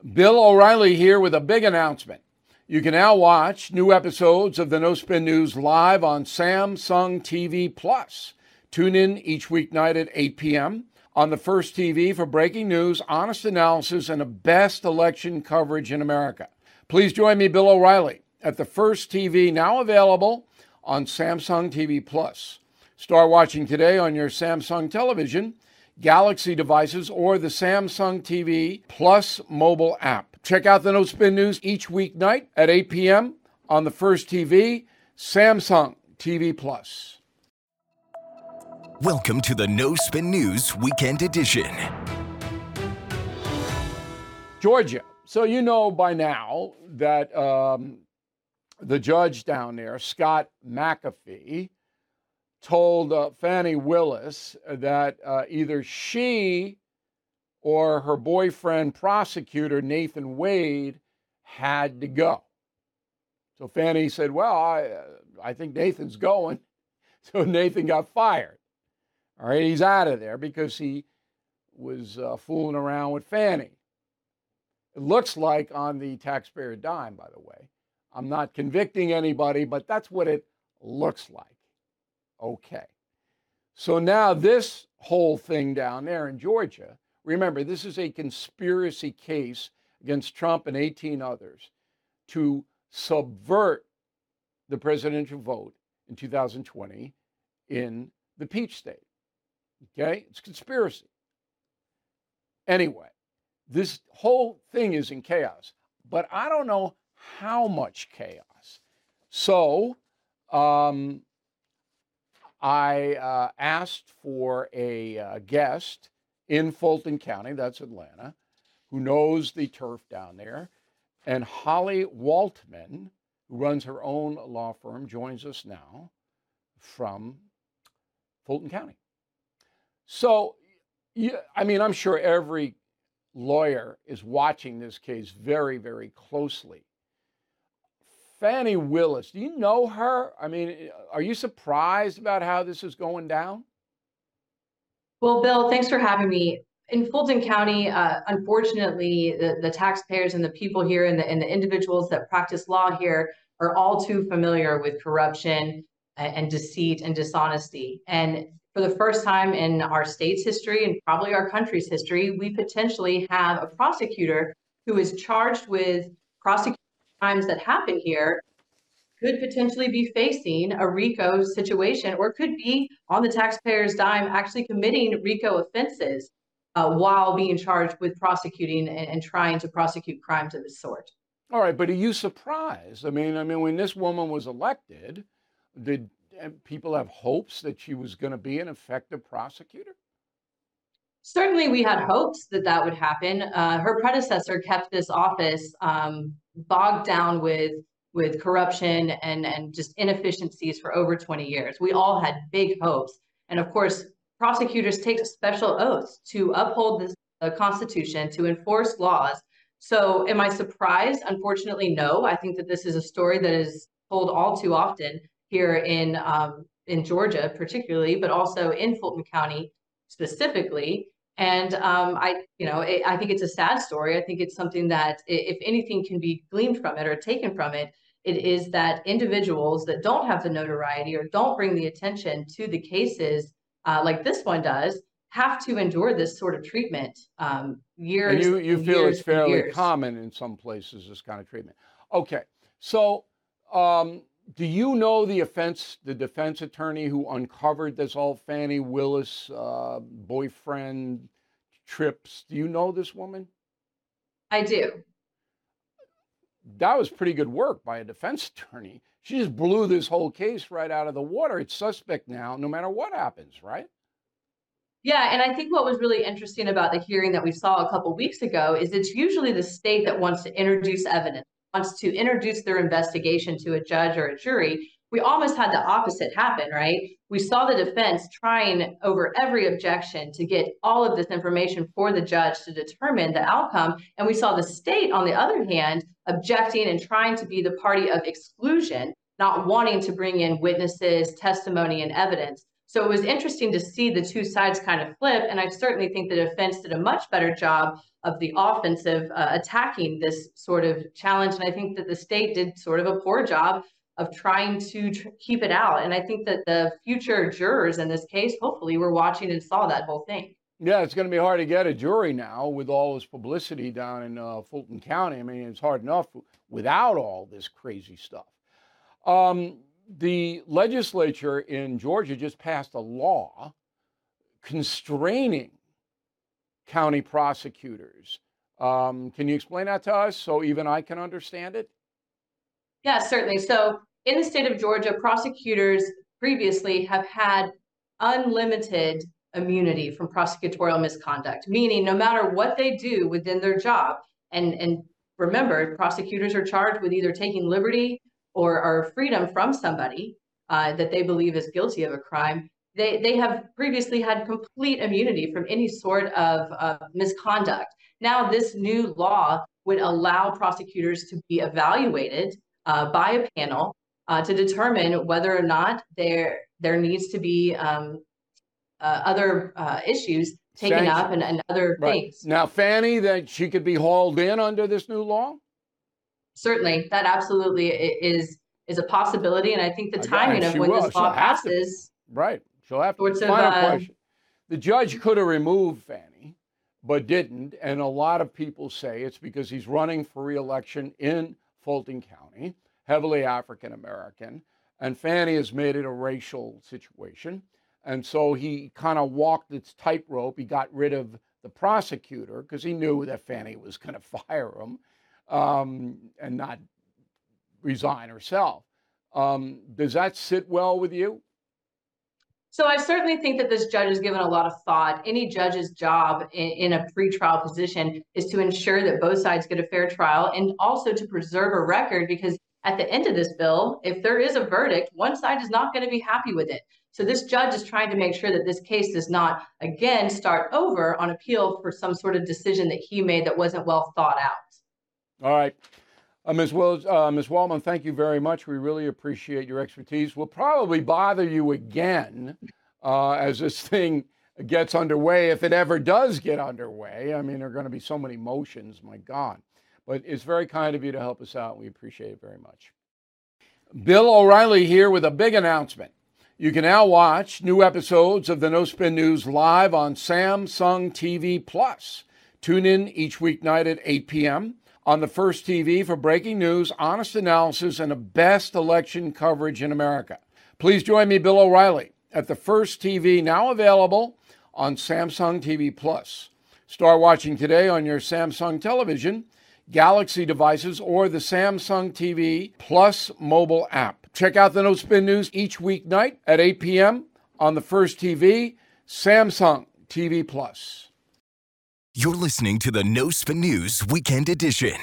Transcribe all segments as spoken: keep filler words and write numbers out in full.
Bill O'Reilly here with a big announcement. You can now watch new episodes of the No Spin News live on Samsung T V Plus. Tune in each weeknight at eight p.m. on the First T V for breaking news, honest analysis, and the best election coverage in America. Please join me, Bill O'Reilly, at the First T V, now available on Samsung T V Plus. Start watching today on your Samsung television, Galaxy devices, or the Samsung T V Plus mobile app. Check out the No Spin News each weeknight at eight p.m. on the First T V, Samsung T V Plus. Welcome to the No Spin News Weekend Edition. Georgia. So you know by now that um, the judge down there, Scott McAfee, told uh, Fani Willis that uh, either she or her boyfriend, prosecutor Nathan Wade, had to go. So Fani said, well, I, I think Nathan's going. So Nathan got fired. All right, he's out of there because he was uh, fooling around with Fani. It looks like on the taxpayer dime, by the way. I'm not convicting anybody, but that's what it looks like. Okay. So now this whole thing down there in Georgia, remember, this is a conspiracy case against Trump and eighteen others to subvert the presidential vote in two thousand twenty in the Peach State. Okay? It's conspiracy. Anyway, this whole thing is in chaos, but I don't know how much chaos. So, um, I uh, asked for a uh, guest in Fulton County, that's Atlanta, who knows the turf down there. And Holly Waltman, who runs her own law firm, joins us now from Fulton County. So, yeah, I mean, I'm sure every lawyer is watching this case very, very closely. Fani Willis, do you know her? I mean, are you surprised about how this is going down? Well, Bill, thanks for having me. In Fulton County, uh, unfortunately, the, the taxpayers and the people here and the, and the individuals that practice law here are all too familiar with corruption and, and deceit and dishonesty. And for the first time in our state's history and probably our country's history, we potentially have a prosecutor who is charged with prosecuting crimes that happen here, could potentially be facing a RICO situation, or could be on the taxpayer's dime actually committing RICO offenses uh, while being charged with prosecuting and, and trying to prosecute crimes of this sort. All right, but are you surprised? I mean, I mean, when this woman was elected, did people have hopes that she was going to be an effective prosecutor? Certainly, we had hopes that that would happen. Uh, her predecessor kept this office um, bogged down with with corruption and, and just inefficiencies for over twenty years. We all had big hopes. And of course, prosecutors take special oaths to uphold the uh, Constitution, to enforce laws. So am I surprised? Unfortunately, no. I think that this is a story that is told all too often here in, um, in Georgia, particularly, but also in Fulton County specifically. And um, I, you know, it, I think it's a sad story. I think it's something that, if anything can be gleaned from it or taken from it, it is that individuals that don't have the notoriety or don't bring the attention to the cases uh, like this one does have to endure this sort of treatment um, years. And you, you and feel years it's fairly years. common in some places, this kind of treatment. Okay, so um, do you know the offense, the defense attorney who uncovered this all Fani Willis uh, boyfriend trips? Do you know this woman? I do. That was pretty good work by a defense attorney. She just blew this whole case right out of the water. It's suspect now, no matter what happens, right? Yeah, and I think what was really interesting about the hearing that we saw a couple weeks ago is it's usually the state that wants to introduce evidence, wants to introduce their investigation to a judge or a jury. We almost had the opposite happen, right? We saw the defense trying over every objection to get all of this information for the judge to determine the outcome. And we saw the state, on the other hand, objecting and trying to be the party of exclusion, not wanting to bring in witnesses, testimony, and evidence. So it was interesting to see the two sides kind of flip. And I certainly think the defense did a much better job of the offensive uh, attacking this sort of challenge. And I think that the state did sort of a poor job of trying to tr- keep it out. And I think that the future jurors in this case, hopefully, were watching and saw that whole thing. Yeah, it's going to be hard to get a jury now with all this publicity down in uh, Fulton County. I mean, it's hard enough without all this crazy stuff. Um, the legislature in Georgia just passed a law constraining county prosecutors. Um, can you explain that to us so even I can understand it? Yeah, certainly. So in the state of Georgia, prosecutors previously have had unlimited immunity from prosecutorial misconduct, meaning no matter what they do within their job, and, and remember, prosecutors are charged with either taking liberty or, or freedom from somebody uh, that they believe is guilty of a crime. They, they have previously had complete immunity from any sort of uh, misconduct. Now, this new law would allow prosecutors to be evaluated uh, by a panel uh, to determine whether or not there there needs to be um, uh, other uh, issues taken Sanction. up and, and other Right. things. Now, Fanny, that she could be hauled in under this new law? Certainly, that absolutely is is a possibility, and I think the timing Yeah, of she when will. this She'll law have to be. passes. Right. She'll have to. Sorts of, Final uh, question. The judge could have removed Fanny, but didn't. And a lot of people say it's because he's running for re-election in Fulton County, heavily African American. And Fanny has made it a racial situation. And so he kind of walked its tightrope. He got rid of the prosecutor because he knew that Fanny was going to fire him um, and not resign herself. Um, does that sit well with you? So I certainly think that this judge has given a lot of thought. Any judge's job in, in a pretrial position is to ensure that both sides get a fair trial and also to preserve a record, because at the end of this bill, if there is a verdict, one side is not going to be happy with it. So this judge is trying to make sure that this case does not, again, start over on appeal for some sort of decision that he made that wasn't well thought out. All right. Uh, Miz Wills, uh, Miz Waldman, thank you very much. We really appreciate your expertise. We'll probably bother you again uh, as this thing gets underway, if it ever does get underway. I mean, there are going to be so many motions, my God. But it's very kind of you to help us out. We appreciate it very much. Bill O'Reilly here with a big announcement. You can now watch new episodes of the No Spin News live on Samsung T V Plus. Tune in each weeknight at eight p.m. on the First T V for breaking news, honest analysis, and the best election coverage in America. Please join me, Bill O'Reilly, at the First T V, now available on Samsung T V Plus. Start watching today on your Samsung television, Galaxy devices, or the Samsung T V Plus mobile app. Check out the No Spin News each weeknight at eight p.m. on the First T V, Samsung T V Plus. You're listening to the No Spin News Weekend Edition.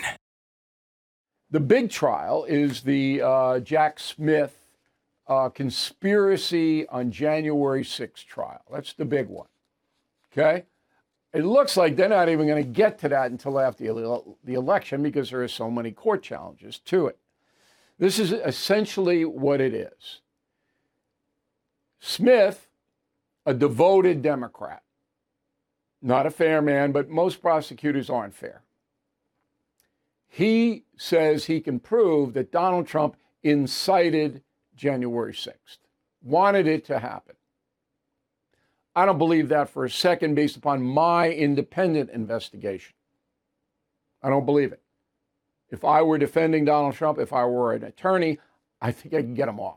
The big trial is the uh, Jack Smith uh, conspiracy on January sixth trial. That's the big one. Okay? It looks like they're not even going to get to that until after the election because there are so many court challenges to it. This is essentially what it is. Smith, a devoted Democrat, not a fair man, but most prosecutors aren't fair. He says he can prove that Donald Trump incited January sixth, wanted it to happen. I don't believe that for a second based upon my independent investigation. I don't believe it. If I were defending Donald Trump, if I were an attorney, I think I could get him off.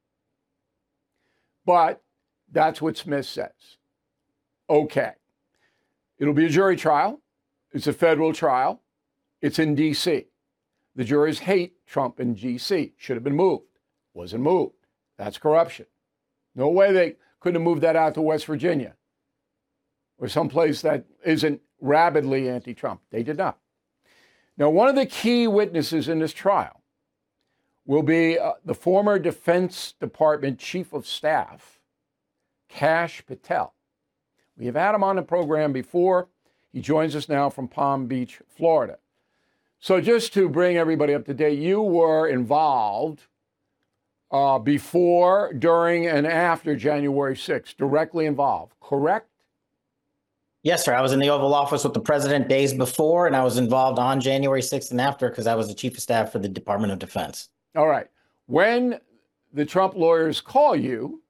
But that's what Smith says. Okay. It'll be a jury trial. It's a federal trial. It's in D C. The jurors hate Trump in D C. Should have been moved. Wasn't moved. That's corruption. No way they couldn't have moved that out to West Virginia or someplace that isn't rabidly anti-Trump. They did not. Now, one of the key witnesses in this trial will be uh, the former Defense Department Chief of Staff, Kash Patel. We have had him on the program before. He joins us now from Palm Beach, Florida. So just to bring everybody up to date, you were involved uh, before, during, and after January sixth, directly involved, correct? Yes, sir. I was in the Oval Office with the president days before, and I was involved on January sixth and after because I was the chief of staff for the Department of Defense. All right. When the Trump lawyers call you,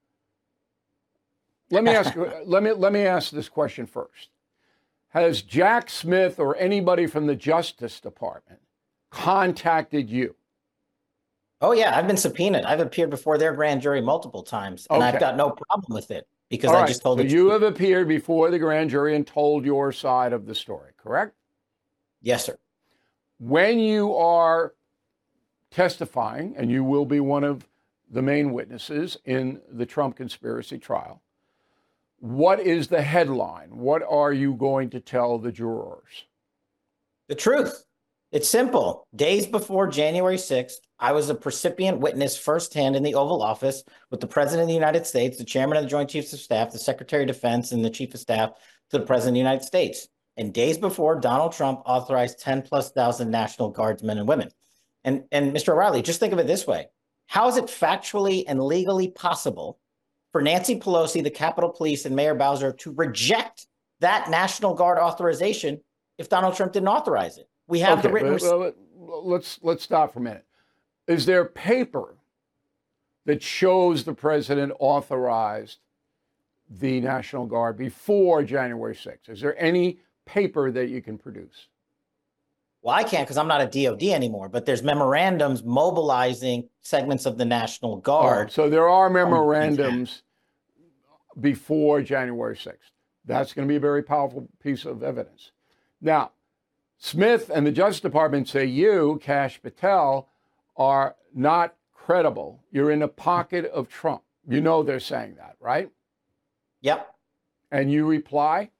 let me ask let me let me ask this question first. Has Jack Smith or anybody from the Justice Department contacted you? Oh, yeah. I've been subpoenaed. I've appeared before their grand jury multiple times, and Okay. I've got no problem with it because All I right. just told so the you truth. have appeared before the grand jury and told your side of the story, correct? Yes, sir. When you are testifying, and you will be one of the main witnesses in the Trump conspiracy trial, what is the headline? What are you going to tell the jurors? The truth. It's simple. Days before January sixth, I was a precipient witness firsthand in the Oval Office with the President of the United States, the Chairman of the Joint Chiefs of Staff, the Secretary of Defense, and the Chief of Staff to the President of the United States. And days before, Donald Trump authorized ten plus thousand National Guardsmen and women. And, and Mister O'Reilly, just think of it this way. How is it factually and legally possible for Nancy Pelosi, the Capitol Police, and Mayor Bowser to reject that National Guard authorization if Donald Trump didn't authorize it? We have okay, the written. Well, let's let's stop for a minute. Is there paper that shows the president authorized the National Guard before January sixth? Is there any paper that you can produce? Well, I can't because I'm not a D O D anymore, but there's memorandums mobilizing segments of the National Guard. Right, so there are memorandums before January sixth. That's going to be a very powerful piece of evidence. Now, Smith and the Justice Department say you, Kash Patel, are not credible. You're in the pocket of Trump. You know they're saying that, right? Yep. And you reply?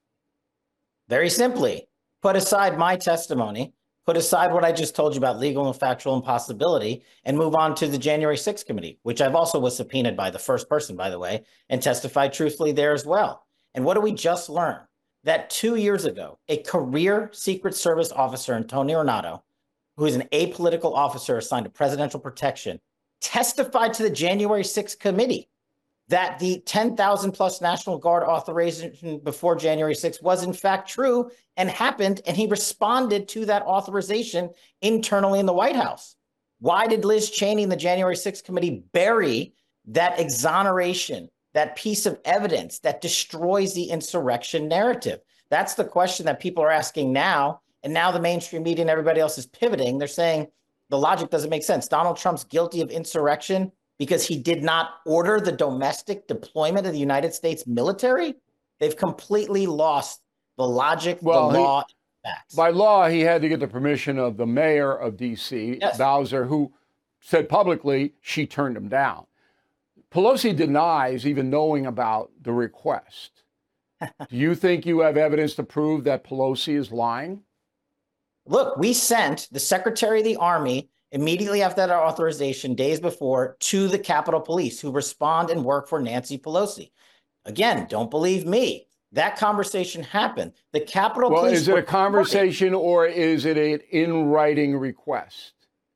Very simply, put aside my testimony, put aside what I just told you about legal and factual impossibility, and move on to the January sixth committee, which I've also was subpoenaed by the first person, by the way, and testified truthfully there as well. And what do we just learn? That two years ago, a career Secret Service officer, Antonio Renato, who is an apolitical officer assigned to presidential protection, testified to the January sixth committee that the ten thousand plus National Guard authorization before January sixth was in fact true and happened, and he responded to that authorization internally in the White House. Why did Liz Cheney and the January sixth committee bury that exoneration, that piece of evidence that destroys the insurrection narrative? That's the question that people are asking now. And now the mainstream media and everybody else is pivoting. They're saying the logic doesn't make sense. Donald Trump's guilty of insurrection because he did not order the domestic deployment of the United States military. They've completely lost the logic, Well, the he- law, and the facts. By law, he had to get the permission of the mayor of D C, Yes. Bowser, who said publicly she turned him down. Pelosi denies even knowing about the request. Do you think you have evidence to prove that Pelosi is lying? Look, we sent the Secretary of the Army immediately after that authorization, days before, to the Capitol Police, who respond and work for Nancy Pelosi. Again, don't believe me. That conversation happened. The Capitol Well, Police. is it a were- conversation or is it an in writing request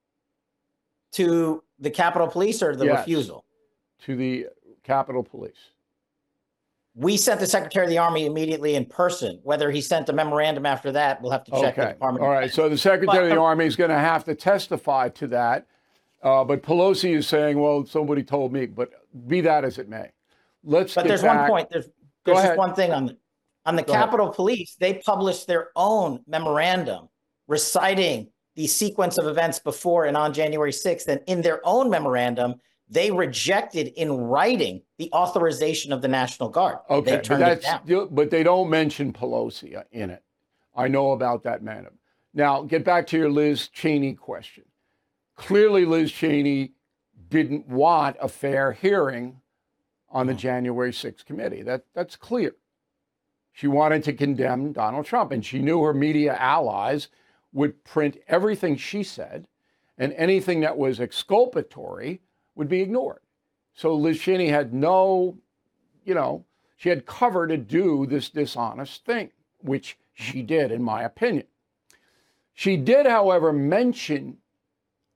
to the Capitol Police or the Yes. refusal? to the Capitol Police? We sent the Secretary of the Army immediately in person. Whether he sent a memorandum after that, we'll have to check the Okay. Department. All of right. Defense. So the Secretary of But- the Army is going to have to testify to that. Uh, but Pelosi is saying, well, somebody told me. But be that as it may. Let's But get there's back. one point. There's, Go there's ahead. just one thing on the on the Go ahead. Capitol Police. They published their own memorandum reciting the sequence of events before and on January sixth. And in their own memorandum, they rejected in writing the authorization of the National Guard. Okay, They but turned it that's down. but they don't mention Pelosi in it. I know about that man. Now, get back to your Liz Cheney question. Clearly, Liz Cheney didn't want a fair hearing on the January sixth committee. That that's clear. She wanted to condemn Donald Trump, and she knew her media allies would print everything she said, and anything that was exculpatory would be ignored. So Liz Cheney had no, you know, she had cover to do this dishonest thing, which she did, in my opinion. She did, however, mention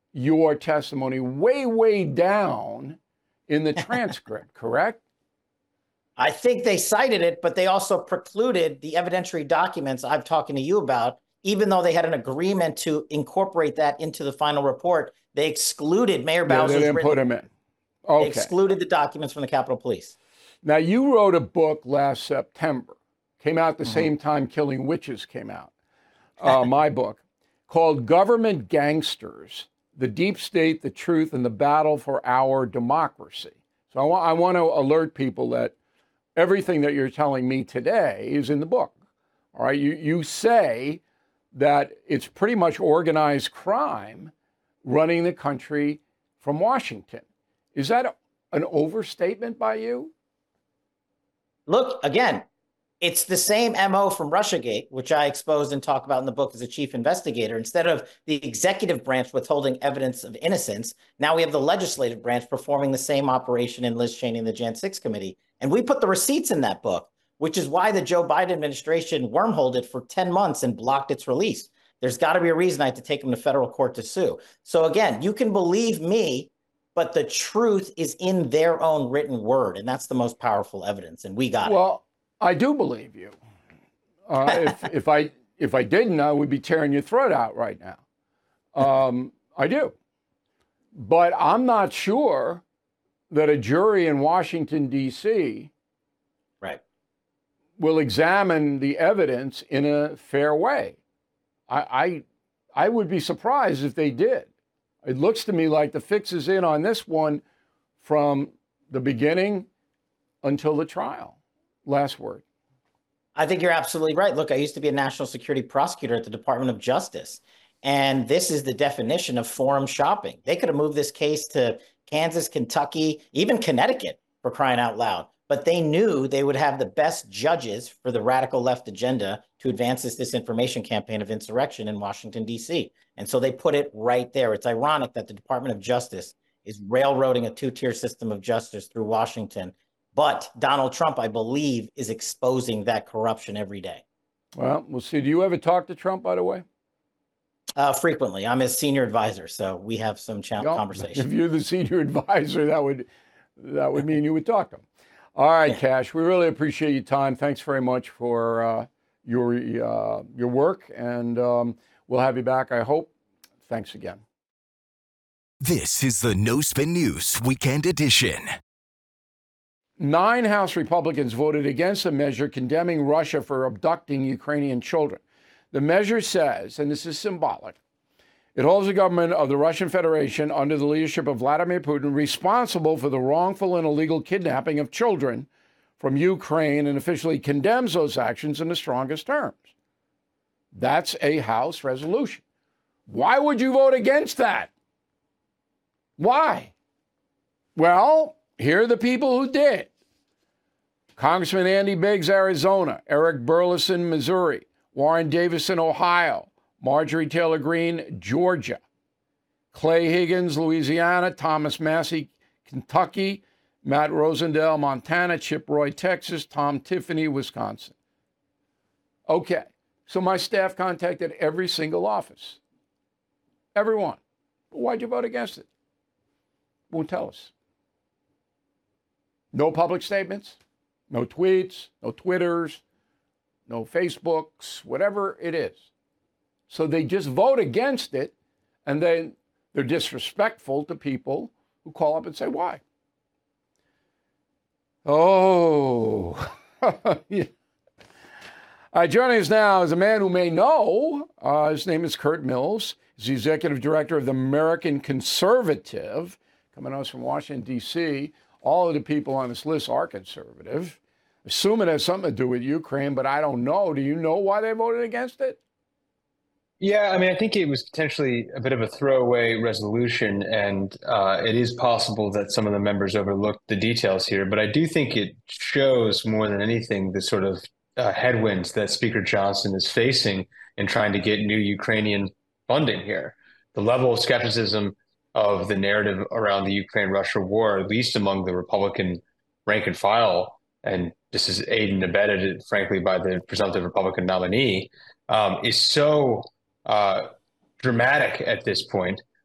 your testimony way, way down in the transcript, correct? I think they cited it, but they also precluded the evidentiary documents I'm talking to you about, even though they had an agreement to incorporate that into the final report. They excluded Mayor Yeah, Bowser's they didn't written, put him in. They Okay. excluded the documents from the Capitol Police. Now, you wrote a book last September, came out the Mhm. same time Killing Witches came out, uh, my book, called Government Gangsters, The Deep State, the Truth, and the Battle for Our Democracy. So I, wa- I want to alert people that everything that you're telling me today is in the book. All right, you, you say that it's pretty much organized crime running the country from Washington. Is that an overstatement by you? Look, again, it's the same M O from Russiagate, which I exposed and talk about in the book as a chief investigator. Instead of the executive branch withholding evidence of innocence, now we have the legislative branch performing the same operation in Liz Cheney and the Jan six committee. And we put the receipts in that book, which is why the Joe Biden administration wormholed it for ten months and blocked its release. There's got to be a reason I had to take them to federal court to sue. So again, you can believe me, but the truth is in their own written word. And that's the most powerful evidence. And we got it. Well, I do believe you. Uh, if, if I if I didn't, I would be tearing your throat out right now. Um, I do. But I'm not sure that a jury in Washington, D C Right. will examine the evidence in a fair way. I, I, I would be surprised if they did. It looks to me like the fix is in on this one from the beginning until the trial. Last word. I think you're absolutely right. Look, I used to be a national security prosecutor at the Department of Justice, and this is the definition of forum shopping. They could have moved this case to Kansas, Kentucky, even Connecticut, for crying out loud. But they knew they would have the best judges for the radical left agenda to advance this disinformation campaign of insurrection in Washington, D C. And so they put it right there. It's ironic that the Department of Justice is railroading a two-tier system of justice through Washington. But Donald Trump, I believe, is exposing that corruption every day. Well, we'll see. Do you ever talk to Trump, by the way? Uh, frequently. I'm his senior advisor, so we have some ch- Yep. conversations. If you're the senior advisor, that would that would mean you would talk to him. All right, Yeah. Cash. We really appreciate your time. Thanks very much for uh, your uh, your work, and um, we'll have you back, I hope. Thanks again. This is the No Spin News Weekend Edition. Nine House Republicans voted against a measure condemning Russia for abducting Ukrainian children. The measure says, and this is symbolic, it holds the government of the Russian Federation under the leadership of Vladimir Putin responsible for the wrongful and illegal kidnapping of children from Ukraine and officially condemns those actions in the strongest terms. That's a House resolution. Why would you vote against that? Why? Well, here are the people who did. Congressman Andy Biggs, Arizona, Eric Burleson, Missouri, Warren Davison, Ohio, Marjorie Taylor Greene, Georgia, Clay Higgins, Louisiana, Thomas Massey, Kentucky, Matt Rosendale, Montana, Chip Roy, Texas, Tom Tiffany, Wisconsin. Okay, so my staff contacted every single office. Everyone. Why'd you vote against it? Won't tell us. No public statements, no tweets, no Twitters, no Facebooks, whatever it is. So they just vote against it, and then they're disrespectful to people who call up and say, why? Oh. Yeah. All right, joining us now is a man who may know. Uh, his name is Kurt Mills. He's the executive director of the American Conservative, coming to us from Washington, D C All of the people on this list are conservative. Assume it has something to do with Ukraine, but I don't know. Do you know why they voted against it? Yeah, I mean, I think it was potentially a bit of a throwaway resolution, and uh, it is possible that some of the members overlooked the details here. But I do think it shows more than anything the sort of uh, headwinds that Speaker Johnson is facing in trying to get new Ukrainian funding here. The level of skepticism of the narrative around the Ukraine-Russia war, at least among the Republican rank and file, and this is aided and abetted, frankly, by the presumptive Republican nominee, um, is so uh, dramatic at this point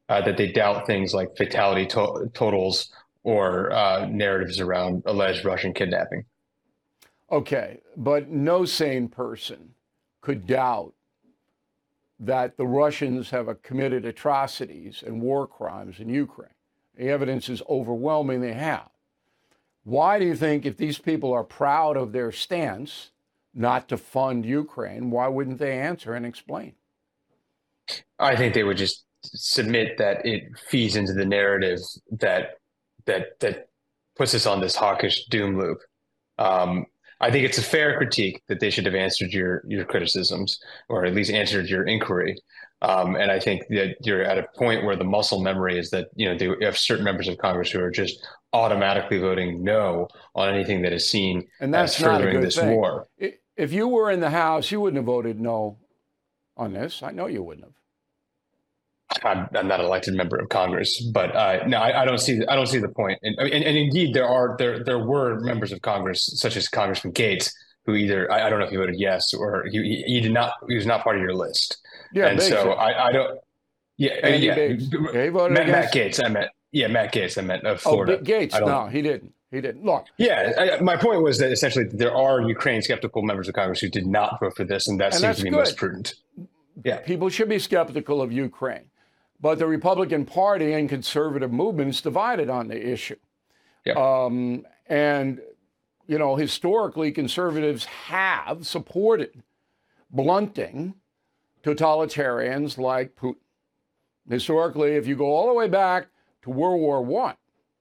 uh, that they doubt things like fatality to- totals or uh, narratives around alleged Russian kidnapping. Okay, but no sane person could doubt that the Russians have committed atrocities and war crimes in Ukraine. The evidence is overwhelming they have. Why do you think, if these people are proud of their stance not to fund Ukraine, why wouldn't they answer and explain? I think they would just submit that it feeds into the narrative that that that puts us on this hawkish doom loop. Um, I think it's a fair critique that they should have answered your your criticisms, or at least answered your inquiry. Um, and I think that you're at a point where the muscle memory is that, you know, they have certain members of Congress who are just automatically voting no on anything that is seen and that's as not furthering a good this thing. war. If you were in the House, you wouldn't have voted no on this. I know you wouldn't have. I'm, I'm not an elected member of Congress, but uh, no, I, I don't see. I don't see the point. And, and, and indeed, there are there there were members of Congress, such as Congressman Gates, who either I, I don't know if he voted yes or he, he he did not. He was not part of your list. Yeah, and so I, I don't. Yeah, Andy yeah. Bates. Yeah, he voted Matt, Matt against. Gates. I meant. Yeah, Matt Gates. I meant of Oh, Florida. Gates. I don't- No, he didn't. He didn't. Look. Yeah, I, my point was that essentially there are Ukraine skeptical members of Congress who did not vote for this, and that And seems that's to be good. most prudent. Yeah. People should be skeptical of Ukraine. But the Republican Party and conservative movements divided on the issue. Yeah. Um, and, you know, historically, conservatives have supported blunting totalitarians like Putin. Historically, if you go all the way back to World War One,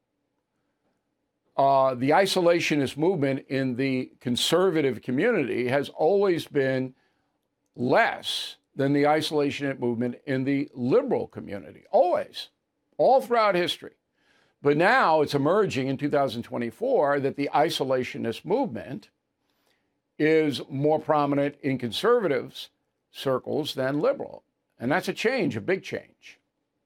uh, the isolationist movement in the conservative community has always been less than the isolationist movement in the liberal community, always, all throughout history. But now it's emerging in two thousand twenty-four that the isolationist movement is more prominent in conservatives circles than liberal. And that's a change, a big change.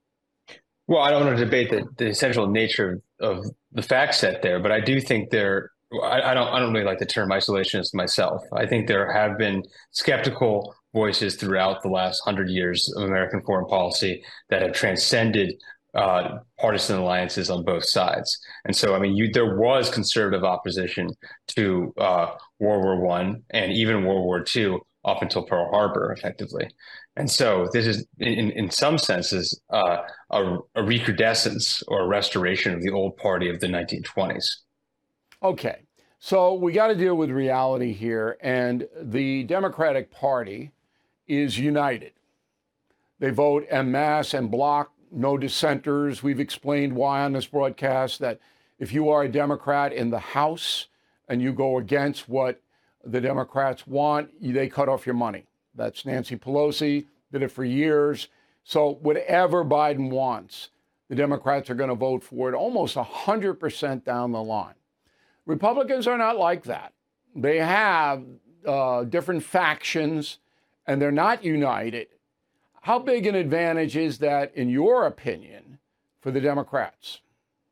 Well, I don't want to debate the, the essential nature of the fact set there, but I do think there. I, I don't. I don't really like the term isolationist myself. I think there have been skeptical voices throughout the last hundred years of American foreign policy that have transcended uh, partisan alliances on both sides. And so, I mean, you, there was conservative opposition to uh, World War One and even World War Two up until Pearl Harbor, effectively. And so, this is, in in some senses, uh, a, a recrudescence or a restoration of the old party of the nineteen twenties. Okay, so we got to deal with reality here, and the Democratic Party is united. They vote en masse en bloc, no dissenters. We've explained why on this broadcast that if you are a Democrat in the House and you go against what the Democrats want, they cut off your money. That's Nancy Pelosi, did it for years. So whatever Biden wants, the Democrats are going to vote for it almost one hundred percent down the line. Republicans are not like that. They have uh, different factions, and they're not united. How big an advantage is that, in your opinion, for the Democrats?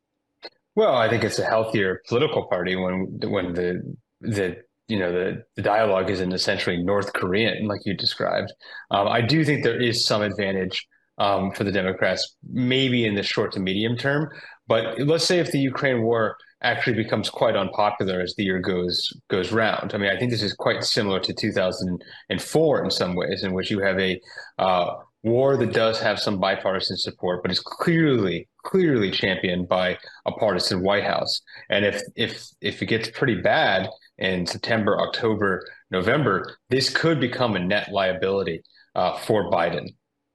Well, I think it's a healthier political party when when the the you know the, the dialogue isn't essentially North Korean, like you described. Um, I do think there is some advantage um, for the Democrats, maybe in the short to medium term. But let's say if the Ukraine war actually becomes quite unpopular as the year goes goes round. I mean, I think this is quite similar to two thousand four in some ways, in which you have a uh, war that does have some bipartisan support, but is clearly clearly championed by a partisan White House. And if if if it gets pretty bad in September, October, November, this could become a net liability uh, for Biden.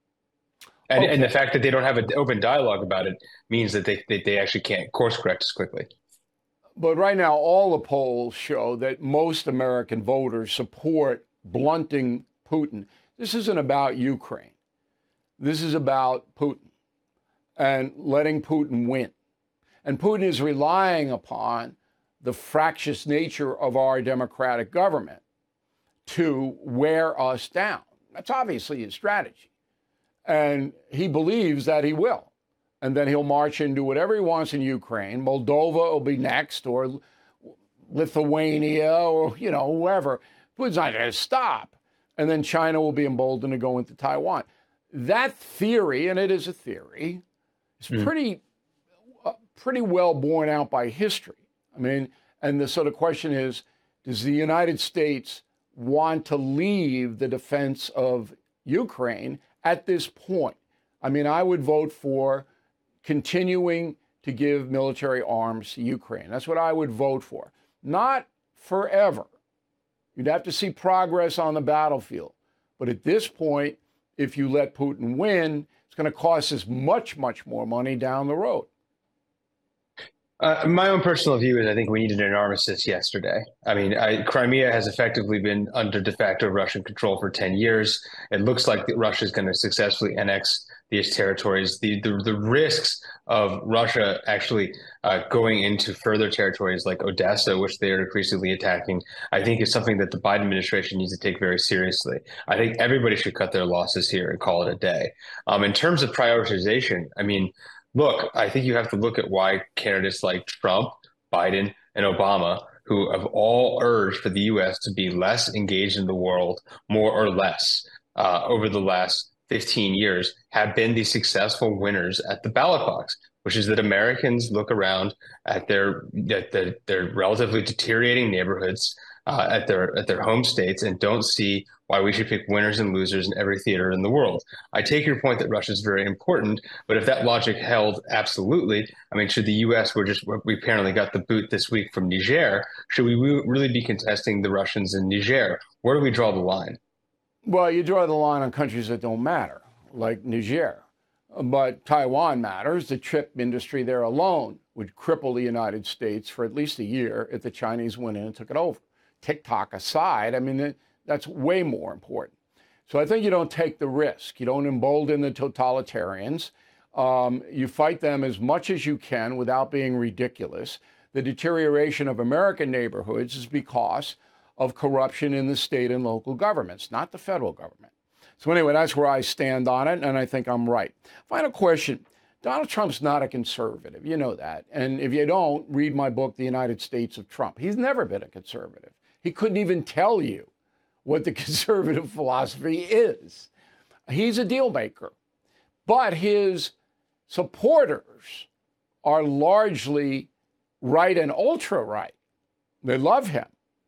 And, Okay. and the fact that they don't have an open dialogue about it means that they, they, they actually can't course correct as quickly. But right now, all the polls show that most American voters support blunting Putin. This isn't about Ukraine. This is about Putin and letting Putin win. And Putin is relying upon the fractious nature of our democratic government to wear us down. That's obviously his strategy. And he believes that he will. And then he'll march into whatever he wants in Ukraine. Moldova will be next, or Lithuania, or, you know, whoever. Putin's not going to stop. And then China will be emboldened to go into Taiwan. that theory, and it is a theory, is Mm. pretty, uh, pretty well borne out by history. I mean, and the sort of question is, does the United States want to leave the defense of Ukraine at this point? I mean, I would vote for continuing to give military arms to Ukraine. That's what I would vote for. Not forever. You'd have to see progress on the battlefield. But at this point, if you let Putin win, it's going to cost us much, much more money down the road. Uh, my own personal view is I think we needed an armistice yesterday. I mean, I, Crimea has effectively been under de facto Russian control for ten years. It looks like Russia is going to successfully annex these territories. The, the, the risks of Russia actually uh, going into further territories like Odessa, which they are increasingly attacking, I think is something that the Biden administration needs to take very seriously. I think everybody should cut their losses here and call it a day. Um, in terms of prioritization, I mean, look, I think you have to look at why candidates like Trump, Biden, and Obama, who have all urged for the U S to be less engaged in the world, more or less, uh, over the last fifteen years, have been the successful winners at the ballot box, which is that Americans look around at their at their, their relatively deteriorating neighborhoods, uh, at their at their home states, and don't see why we should pick winners and losers in every theater in the world. I take your point that Russia is very important, but if that logic held, absolutely. I mean, should the U S, we're just, we apparently got the boot this week from Niger, should we really be contesting the Russians in Niger? Where do we draw the line? Well, you draw the line on countries that don't matter, like Niger. But Taiwan matters. The chip industry there alone would cripple the United States for at least a year if the Chinese went in and took it over. TikTok aside, I mean, that's way more important. So I think you don't take the risk. You don't embolden the totalitarians. Um, you fight them as much as you can without being ridiculous. The deterioration of American neighborhoods is because of corruption in the state and local governments, not the federal government. So anyway, that's where I stand on it, and I think I'm right. Final question. Donald Trump's not a conservative. You know that. And if you don't, read my book, The United States of Trump. He's never been a conservative. He couldn't even tell you what the conservative philosophy is. He's a deal maker. But his supporters are largely right and ultra-right. They love him.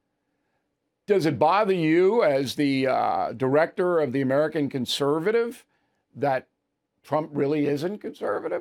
Does it bother you as the uh, director of the American Conservative that Trump really isn't conservative?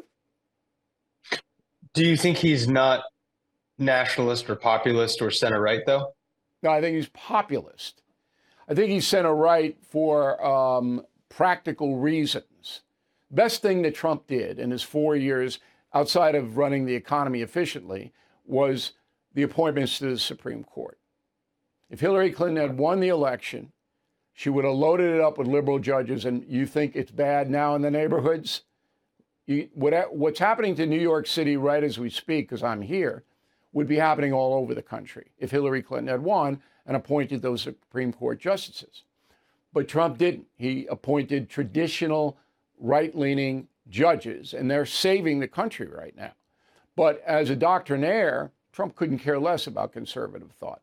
Do you think he's not nationalist or populist or center-right, though? No, I think he's populist. I think he's center-right for um, practical reasons. Best thing that Trump did in his four years outside of running the economy efficiently was the appointments to the Supreme Court. If Hillary Clinton had won the election, she would have loaded it up with liberal judges. And you think it's bad now in the neighborhoods? You, what, what's happening to New York City right as we speak, because I'm here, would be happening all over the country if Hillary Clinton had won and appointed those Supreme Court justices. But Trump didn't. He appointed traditional right-leaning judges, and they're saving the country right now. But as a doctrinaire, Trump couldn't care less about conservative thought.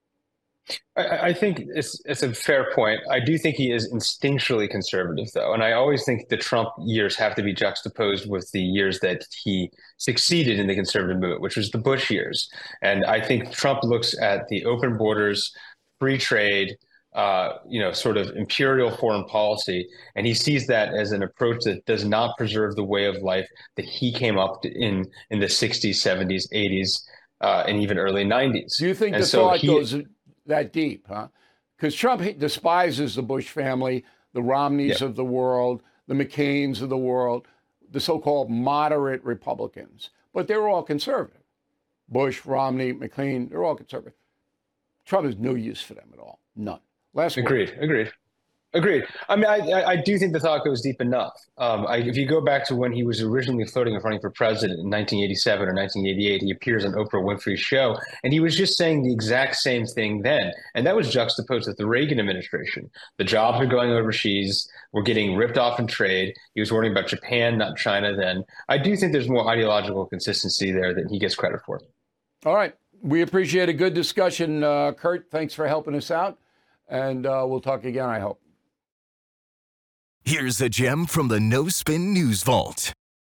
I, I think it's it's a fair point. I do think he is instinctually conservative, though. And I always think the Trump years have to be juxtaposed with the years that he succeeded in the conservative movement, which was the Bush years. And I think Trump looks at the open borders, free trade, uh, you know, sort of imperial foreign policy, and he sees that as an approach that does not preserve the way of life that he came up in in the sixties, seventies, eighties, uh, and even early nineties. Do you think and the so thought he, goes that deep, huh? Because Trump despises the Bush family, the Romneys yeah. of the world, the McCains of the world, the so-called moderate Republicans. But they were all conservative. Bush, Romney, McCain, they're all conservative. Trump has no use for them at all. None. Last agreed, word. agreed. Agreed. I mean, I, I do think the thought goes deep enough. Um, I, if you go back to when he was originally floating and running for president in nineteen eighty-seven or nineteen eighty-eight, he appears on Oprah Winfrey's show, and he was just saying the exact same thing then. And that was juxtaposed with the Reagan administration. The jobs are going overseas. We're getting ripped off in trade. He was worrying about Japan, not China then. I do think there's more ideological consistency there than he gets credit for. All right. We appreciate a good discussion, uh, Kurt. Thanks for helping us out. And uh, we'll talk again, I hope. Here's a gem from the No Spin News Vault.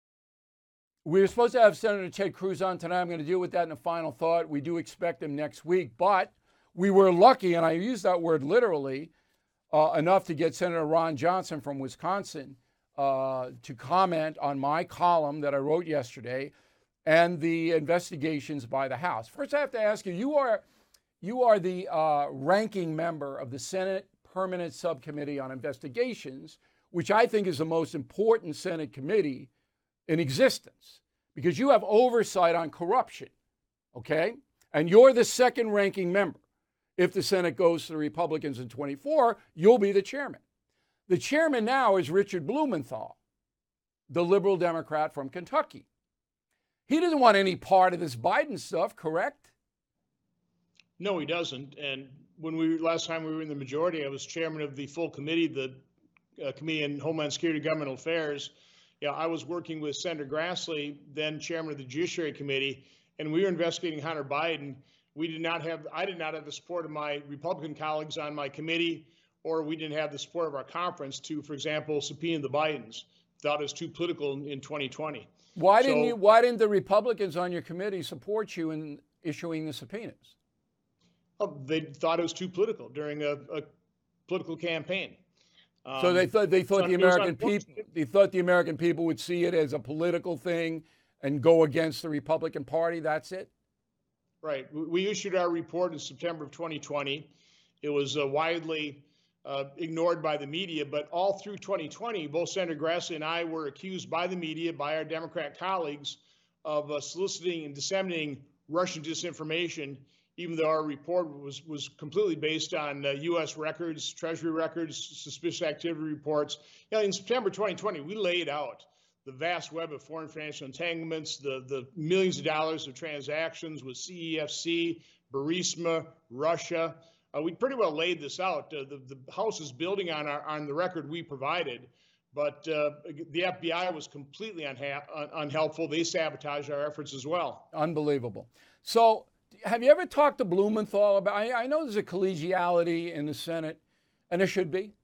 We were supposed to have Senator Ted Cruz on tonight. I'm going to deal with that in a final thought. We do expect him next week, but we were lucky, and I use that word literally, uh, enough to get Senator Ron Johnson from Wisconsin uh, to comment on my column that I wrote yesterday and the investigations by the House. First, I have to ask you, you are, you are the uh, ranking member of the Senate Permanent Subcommittee on Investigations, which I think is the most important Senate committee in existence, because you have oversight on corruption, okay? And you're the second ranking member. If the Senate goes to the Republicans in twenty-four, you'll be the chairman. The chairman now is Richard Blumenthal, the liberal Democrat from Kentucky. He doesn't want any part of this Biden stuff, correct? No, he doesn't. And when we last time we were in the majority, I was chairman of the full committee, the uh, Committee on Homeland Security and Governmental Affairs. Yeah, I was working with Senator Grassley, then chairman of the Judiciary Committee, and we were investigating Hunter Biden. We did not have, I did not have the support of my Republican colleagues on my committee, or we didn't have the support of our conference to, for example, subpoena the Bidens. Thought it was too political in, in twenty twenty. Why So- didn't you? Why didn't the Republicans on your committee support you in issuing the subpoenas? Oh, they thought it was too political during a, a political campaign. So they Um, thought they thought so the it was American people unfortunate. they thought the American people would see it as a political thing and go against the Republican Party. That's it. Right. We- We issued our report in September of twenty twenty. It was uh, widely uh, ignored by the media, but all through twenty twenty, both Senator Grassley and I were accused by the media, by our Democrat colleagues, of uh, soliciting and disseminating Russian disinformation, even though our report was, was completely based on uh, U S records, Treasury records, suspicious activity reports. You know, in September twenty twenty, we laid out the vast web of foreign financial entanglements, the, the millions of dollars of transactions with C E F C, Burisma, Russia. Uh, we pretty well laid this out. Uh, the, the House is building on our, on the record we provided, but uh, the F B I was completely unha- un- unhelpful. They sabotaged our efforts as well. Unbelievable. So, have you ever talked to Blumenthal about? I, I know there's a collegiality in the Senate, and there should be.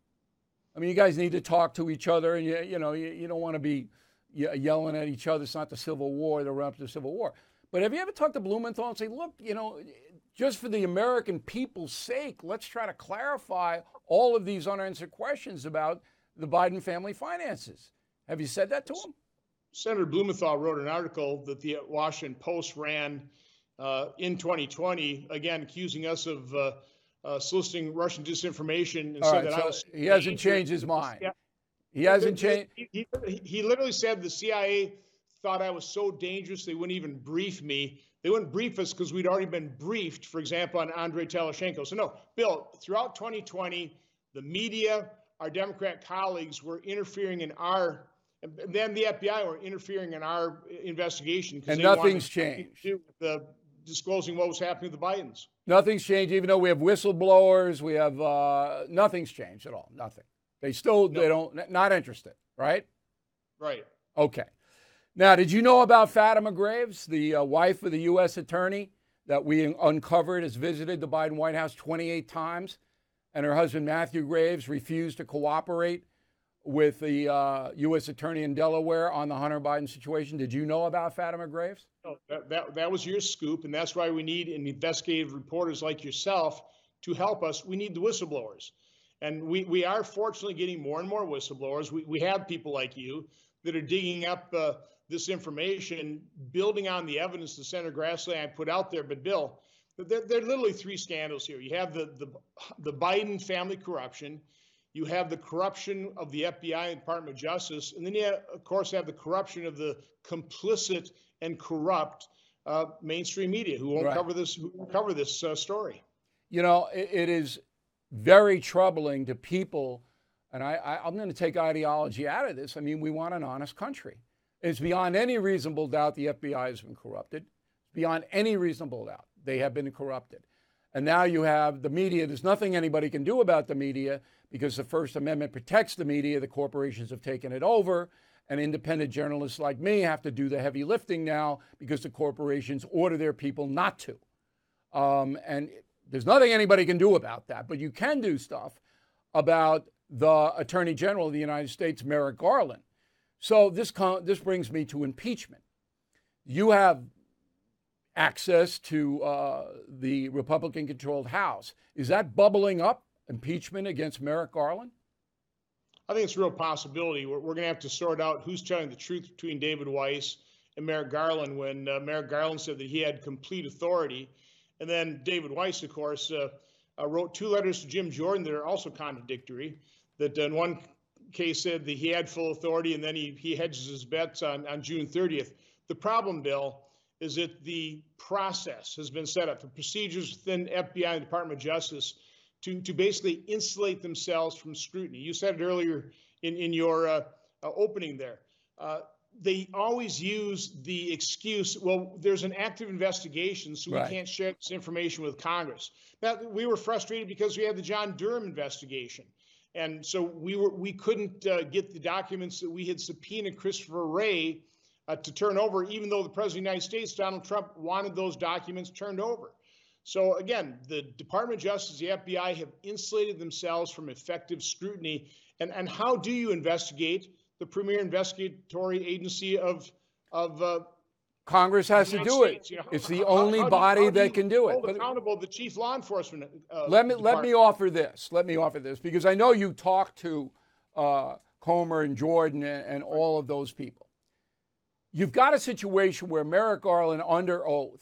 I mean, you guys need to talk to each other, and you, you know, you, you don't want to be ye- yelling at each other. It's not the Civil War, the run up to the Civil War. But have you ever talked to Blumenthal and say, look, you know, just for the American people's sake, let's try to clarify all of these unanswered questions about the Biden family finances? Have you said that to him? Senator Blumenthal wrote an article that the Washington Post ran uh, in twenty twenty, again, accusing us of uh, uh, soliciting Russian disinformation. And All said right, that I so was he hasn't changed his mind. Yeah. He hasn't He- changed. He, he, he literally said the C I A thought I was so dangerous they wouldn't even brief me. They wouldn't brief us because we'd already been briefed, for example, on Andrei Teleshenko. So no, Bill, throughout twenty twenty, the media, our Democrat colleagues were interfering in our, and then the F B I were interfering in our investigation. 'cause And they wanted nothing's to changed. do with the disclosing what was happening with the Bidens. Nothing's changed, even though we have whistleblowers. We have uh, nothing's changed at all. Nothing. They still they don't not interested, right? Right. Okay. Now, did you know about Fatima Graves, the uh, wife of the U S attorney that we uncovered has visited the Biden White House twenty-eight times, and her husband Matthew Graves refused to cooperate with the uh, U S attorney in Delaware on the Hunter Biden situation? Did you know about Fatima Graves? No, that, that, that was your scoop, and that's why we need investigative reporters like yourself to help us. We need the whistleblowers. And we, we are fortunately getting more and more whistleblowers. We, we have people like you that are digging up uh, this information, building on the evidence that Senator Grassley and I put out there. But Bill, there, there are literally three scandals here. You have the, the, the Biden family corruption. You have the corruption of the F B I and Department of Justice. And then you, have, of course, have the corruption of the complicit and corrupt uh, mainstream media who won't Right. cover this, who won't cover this uh, story. You know, it, it is very troubling to people, and I, I, I'm going to take ideology out of this. I mean, we want an honest country. It's beyond any reasonable doubt the F B I has been corrupted. Beyond any reasonable doubt, they have been corrupted. And now you have the media. There's nothing anybody can do about the media because the First Amendment protects the media. The corporations have taken it over. And independent journalists like me have to do the heavy lifting now because the corporations order their people not to. Um, and there's nothing anybody can do about that. But you can do stuff about the Attorney General of the United States, Merrick Garland. So this con- this brings me to impeachment. You have access to uh, the Republican-controlled House. Is that bubbling up, impeachment against Merrick Garland? I think it's a real possibility. We're, we're going to have to sort out who's telling the truth between David Weiss and Merrick Garland when uh, Merrick Garland said that he had complete authority. And then David Weiss, of course, uh, uh, wrote two letters to Jim Jordan that are also contradictory, that in one case said that he had full authority, and then he, he hedges his bets on, on June thirtieth. The problem, Bill, is that the process has been set up, the procedures within F B I and the Department of Justice to, to basically insulate themselves from scrutiny. You said it earlier in, in your uh, uh, opening there. Uh, they always use the excuse, well, there's an active investigation, so we right. can't share this information with Congress. Now, we were frustrated because we had the John Durham investigation. And so we were we couldn't uh, get the documents that we had subpoenaed Christopher Wray uh, to turn over, even though the President of the United States, Donald Trump, wanted those documents turned over. So again, the Department of Justice, the F B I have insulated themselves from effective scrutiny. And, and how do you investigate the premier investigatory agency of of uh, Congress has to do it. You know, it's how, the only how, how body do you, that can do it. hold But accountable the chief law enforcement. Uh, let me department. let me offer this. Let me offer this because I know you talked to uh, Comer and Jordan and, and all of those people. You've got a situation where Merrick Garland, under oath,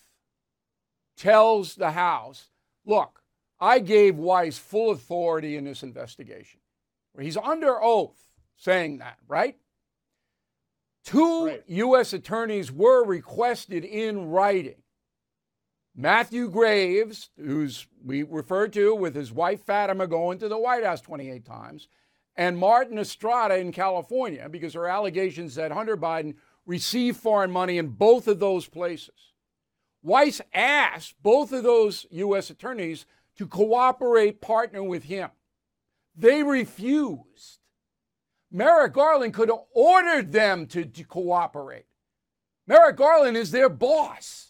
tells the House, "Look, I gave Weiss full authority in this investigation." He's under oath saying that, right? Two right. U S attorneys were requested in writing. Matthew Graves, who's we referred to with his wife Fatima going to the White House twenty-eight times, and Martin Estrada in California, because her allegations that Hunter Biden received foreign money in both of those places. Weiss asked both of those U S attorneys to cooperate, partner with him. They refused. Merrick Garland could have ordered them to, to cooperate. Merrick Garland is their boss.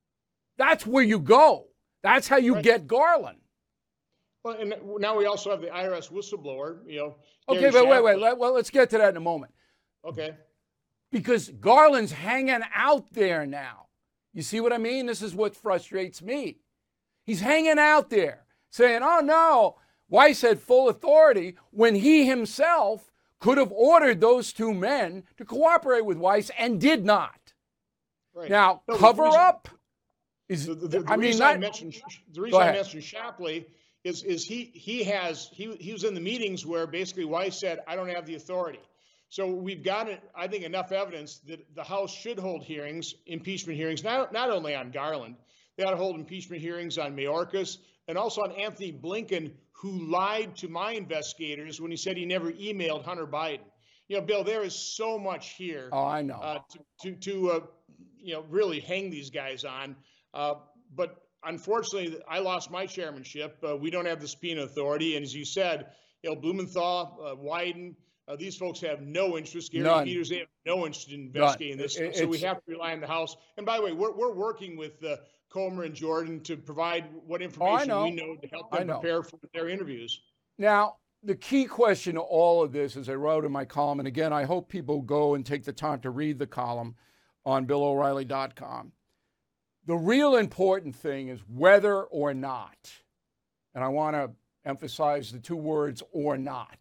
That's where you go. That's how you right. get Garland. Well, and now we also have the I R S whistleblower, you know. Okay, Gary but wait, Shapley. wait. Let, well, let's get to that in a moment. Okay. Because Garland's hanging out there now. You see what I mean? This is what frustrates me. He's hanging out there saying, oh, no, Weiss had full authority when he himself could have ordered those two men to cooperate with Weiss and did not. Right. Now, No, the cover reason- up is, The, the, the I mean, reason not, I mentioned the Go reason I ahead. mentioned Shapley is is he he has he he was in the meetings where basically Weiss said, I don't have the authority. So we've got it, I think, enough evidence that the House should hold hearings, impeachment hearings, not not only on Garland, they ought to hold impeachment hearings on Mayorkas and also on Anthony Blinken, who lied to my investigators when he said he never emailed Hunter Biden. You know, Bill, there is so much here. Oh, I know. Uh, to to, to uh, you know, really hang these guys on. Uh, but unfortunately, I lost my chairmanship. Uh, we don't have the subpoena authority. And as you said, you know, Blumenthal, uh, Wyden, uh, these folks have no interest. Gary None. Peters, they have no interest in investigating None. this. It- so we it's- have to rely on the House. And by the way, we're, we're working with uh, Comer and Jordan to provide what information know. we know to help I them know. prepare for their interviews. Now, the key question to all of this, as I wrote in my column, and again, I hope people go and take the time to read the column on bill o'reilly dot com. The real important thing is whether or not, and I want to emphasize the two words or not,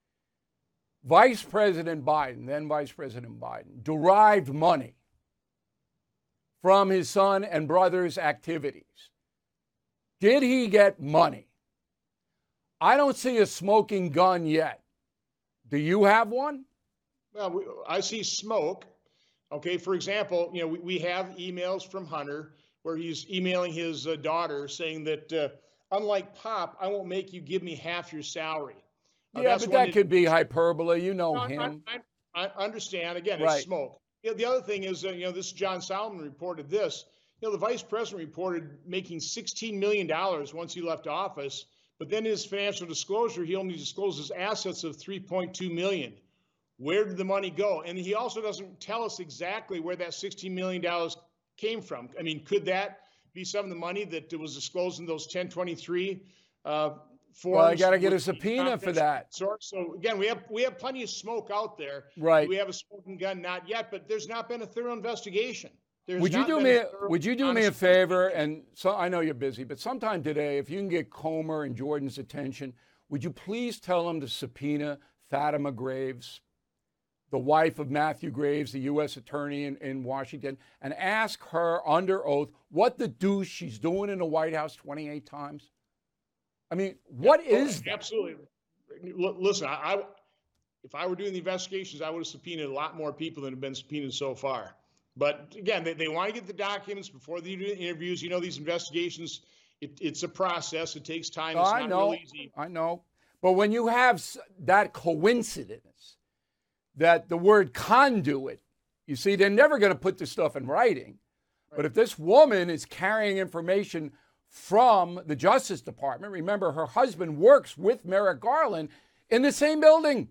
Vice President Biden, then Vice President Biden, derived money from his son and brother's activities. Did he get money? I don't see a smoking gun yet. Do you have one? Well, we, I see smoke. Okay, for example, you know, we, we have emails from Hunter where he's emailing his uh, daughter saying that, uh, unlike Pop, I won't make you give me half your salary. Uh, Yeah, that's but one that could be hyperbole. You know No, I- him. I, I, I understand. Again, Right. it's smoke. You know, the other thing is, uh, you know, this John Solomon reported this. You know, the vice president reported making sixteen million dollars once he left office, but then his financial disclosure, he only discloses assets of three point two million dollars. Where did the money go? And he also doesn't tell us exactly where that sixteen million dollars came from. I mean, could that be some of the money that was disclosed in those ten twenty-three uh, forms. Well, I got to get a with subpoena for confidential that. source. So again, we have we have plenty of smoke out there. Right. We have a smoking gun, not yet, but there's not been a thorough investigation. There's Would you not do been me? a A, thorough, would you do me a honest favor? investigation. And so I know you're busy, but sometime today, if you can get Comer and Jordan's attention, would you please tell them to subpoena Fatima Graves, the wife of Matthew Graves, the U S attorney in, in Washington, and ask her under oath what the deuce she's doing in the White House twenty-eight times? I mean, what Yeah, is oh, that? Absolutely. L- Listen, I, I, if I were doing the investigations, I would have subpoenaed a lot more people than have been subpoenaed so far. But again, they, they want to get the documents before they do the interviews. You know, these investigations, it, it's a process. It takes time. Oh, It's I not know, real easy. I know. But when you have s- that coincidence that the word conduit, you see, they're never going to put this stuff in writing. But if this woman is carrying information from the Justice Department, remember her husband works with Merrick Garland in the same building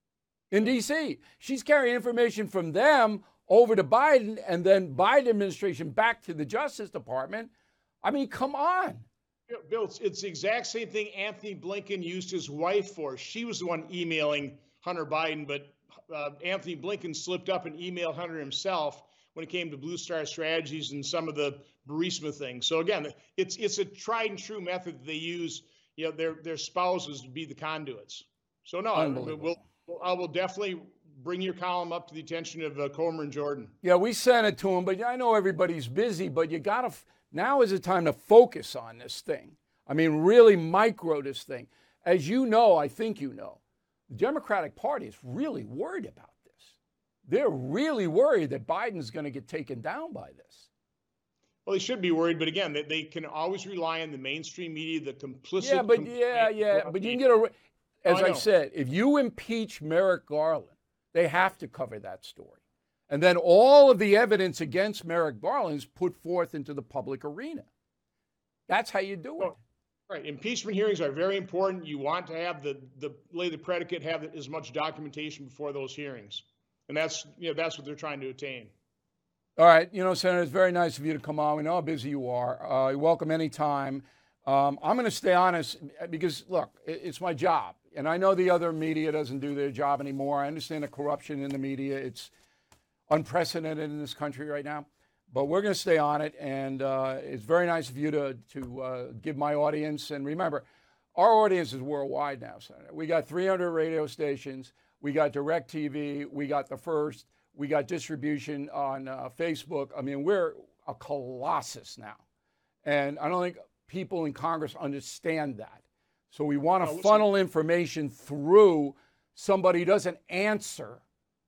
in D C. She's carrying information from them over to Biden and then Biden administration back to the Justice Department. I mean, come on. Bill, it's, it's the exact same thing Anthony Blinken used his wife for. She was the one emailing Hunter Biden, but uh, Anthony Blinken slipped up and emailed Hunter himself when it came to Blue Star Strategies and some of the Burisma things. So again, it's it's a tried and true method that they use. You know, their their spouses to be the conduits. So no, I, we'll, I will definitely bring your column up to the attention of uh, Comer and Jordan. Yeah, we sent it to him, but I know everybody's busy. But you gotta f- now is the time to focus on this thing. I mean, really micro this thing. As you know, I think you know, the Democratic Party is really worried about this. They're really worried that Biden's going to get taken down by this. Well, they should be worried, but again, they, they can always rely on the mainstream media, the complicit. Yeah, but yeah, yeah, but you can get a. As Oh, I I know. said, if you impeach Merrick Garland, they have to cover that story, and then all of the evidence against Merrick Garland is put forth into the public arena. That's how you do it. Oh, right. Impeachment hearings are very important. You want to have the the lay the predicate, have as much documentation before those hearings, and that's you know that's what they're trying to attain. All right, you know, Senator, it's very nice of you to come on. We know how busy you are. Uh, you're welcome anytime. Um, I'm going to stay honest because, look, it, it's my job. And I know the other media doesn't do their job anymore. I understand the corruption in the media. It's unprecedented in this country right now. But we're going to stay on it. And uh, it's very nice of you to, to uh, give my audience. And remember, our audience is worldwide now, Senator. We got three hundred radio stations. We got DirecTV. We got The First. We got distribution on uh, Facebook. I mean, we're a colossus now. And I don't think people in Congress understand that. So we want to No, funnel information through somebody who doesn't answer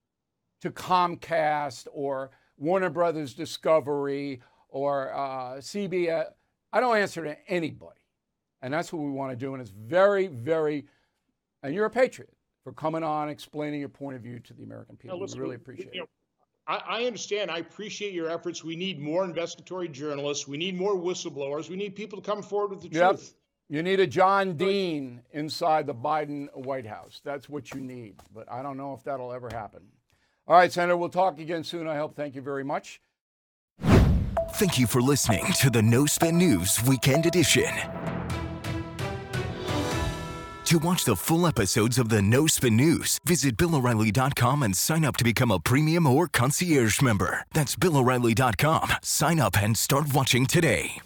to Comcast or Warner Brothers Discovery or uh, C B S. I don't answer to anybody. And that's what we want to do. And it's very, very, and you're a patriot for coming on, explaining your point of view to the American people. Now, listen, we really appreciate you know, it. I, I understand. I appreciate your efforts. We need more investigatory journalists. We need more whistleblowers. We need people to come forward with the Yep. truth. You need a John Dean inside the Biden White House. That's what you need. But I don't know if that'll ever happen. All right, Senator, we'll talk again soon, I hope. Thank you very much. Thank you for listening to the No Spin News Weekend Edition. To watch the full episodes of the No Spin News, visit Bill O'Reilly dot com and sign up to become a premium or concierge member. That's Bill O'Reilly dot com. Sign up and start watching today.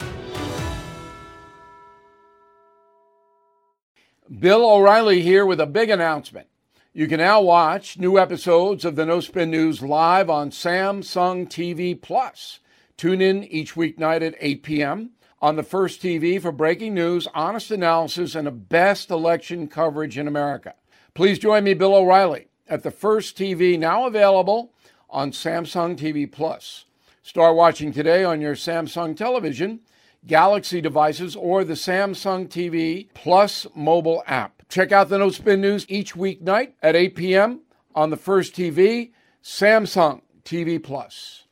Bill O'Reilly here with a big announcement. You can now watch new episodes of the No Spin News live on Samsung T V Plus. Tune in each weeknight at eight p.m. on the First T V for breaking news, honest analysis, and the best election coverage in America. Please join me, Bill O'Reilly, at the First T V, now available on Samsung T V Plus. Start watching today on your Samsung television, Galaxy devices, or the Samsung T V Plus mobile app. Check out the No Spin News each weeknight at eight p.m. on the First T V, Samsung T V Plus.